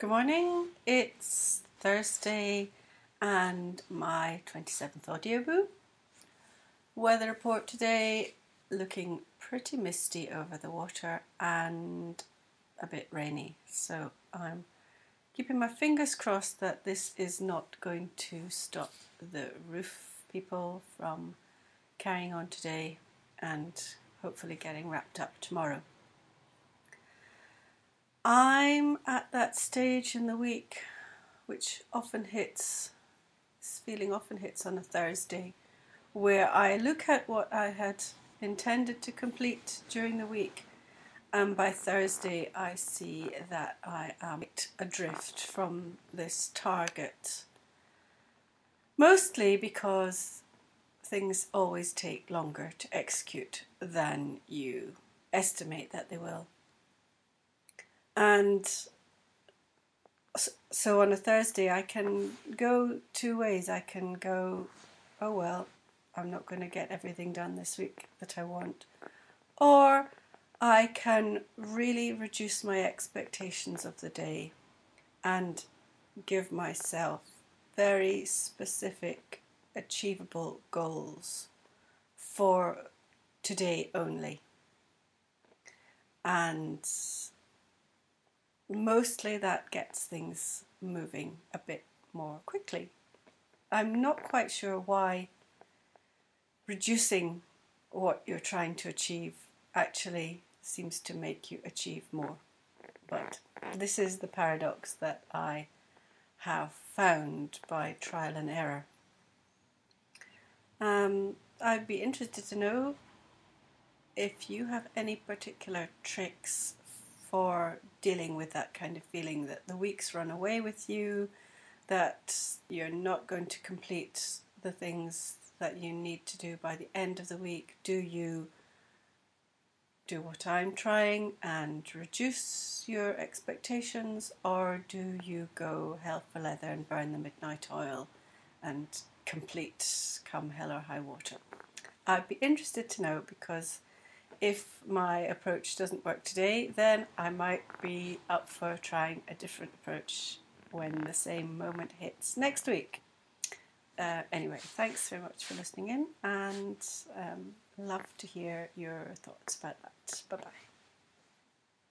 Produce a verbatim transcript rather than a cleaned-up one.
Good morning, it's Thursday and my twenty-seventh Audioboo. Weather report today, looking pretty misty over the water and a bit rainy. So I'm keeping my fingers crossed that this is not going to stop the roof people from carrying on today and hopefully getting wrapped up tomorrow. I'm at that stage in the week which often hits, this feeling often hits on a Thursday, where I look at what I had intended to complete during the week, and by Thursday I see that I am adrift from this target. Mostly because things always take longer to execute than you estimate that they will. And so on a Thursday I can go two ways. I can go, oh well, I'm not going to get everything done this week that I want. Or I can really reduce my expectations of the day and give myself very specific, achievable goals for today only. And mostly that gets things moving a bit more quickly. I'm not quite sure why reducing what you're trying to achieve actually seems to make you achieve more. But this is the paradox that I have found by trial and error. Um, I'd be interested to know if you have any particular tricks for dealing with that kind of feeling that the weeks run away with you, that you're not going to complete the things that you need to do by the end of the week. Do you do what I'm trying and reduce your expectations, or do you go hell for leather and burn the midnight oil and complete come hell or high water? I'd be interested to know, because if my approach doesn't work today, then I might be up for trying a different approach when the same moment hits next week. Uh, anyway, thanks very much for listening in, and um, love to hear your thoughts about that. Bye-bye.